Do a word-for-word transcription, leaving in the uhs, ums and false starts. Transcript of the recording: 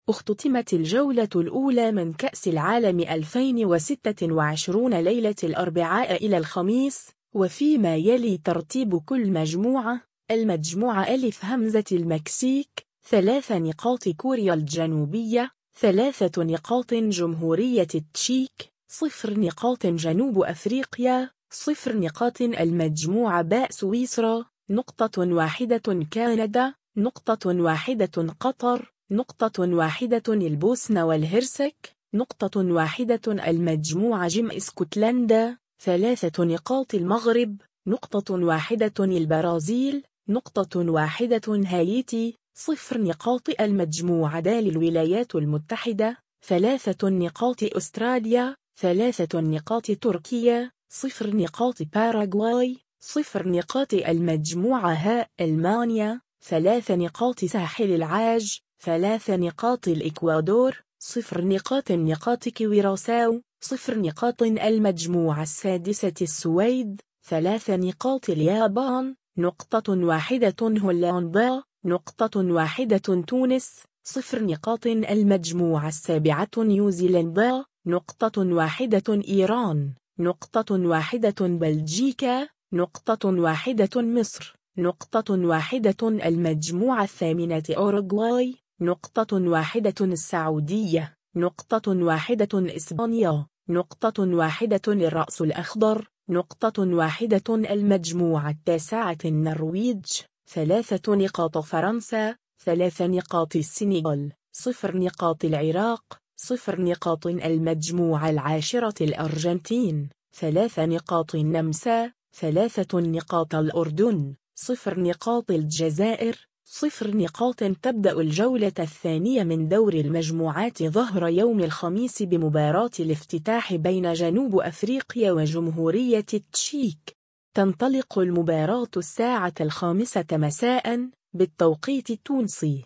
اختتمت الجولة الأولى من كأس العالم ألفين وستة وعشرين ليلة الأربعاء إلى الخميس، وفيما يلي ترتيب كل مجموعة: المجموعة ألف همزة المكسيك ثلاث نقاط، كوريا الجنوبية ثلاثة نقاط، جمهورية التشيك صفر نقاط، جنوب أفريقيا صفر نقاط. المجموعة باء سويسرا نقطة واحدة، كندا نقطة واحدة، قطر نقطة واحدة، البوسنة والهرسك نقطة واحدة. المجموعة جيم اسكتلندا ثلاثة نقاط، المغرب نقطة واحدة، البرازيل نقطة واحدة، هايتي صفر نقاط. المجموعة دال الولايات المتحدة ثلاثة نقاط، أستراليا ثلاثة نقاط، تركيا صفر نقاط، باراغواي صفر نقاط. المجموعة هاء ألمانيا ثلاث نقاط، ساحل العاج ثلاث نقاط، الإكوادور صفر نقاط، نقاط كويراساو صفر نقاط. المجموعة السادسة السويد ثلاث نقاط، اليابان نقطة واحدة، هولندا نقطة واحدة، تونس صفر نقاط. المجموعة السابعة نيوزيلندا نقطة واحدة، إيران نقطة واحدة، بلجيكا نقطة واحدة، مصر نقطة واحدة. المجموعة الثامنة أوروغواي نقطة واحدة، السعودية نقطة واحدة، إسبانيا نقطة واحدة، الرأس الأخضر نقطة واحدة. المجموعة التاسعة النرويج ثلاثة نقاط، فرنسا ثلاث نقاط، السنغال صفر نقاط، العراق صفر نقاط. المجموعة العاشرة الأرجنتين ثلاث نقاط، النمسا ثلاثة نقاط، الأردن صفر نقاط، الجزائر صفر نقاط. تبدأ الجولة الثانية من دور المجموعات ظهر يوم الخميس بمباراة الافتتاح بين جنوب أفريقيا وجمهورية التشيك. تنطلق المباراة الساعة الخامسة مساء بالتوقيت التونسي.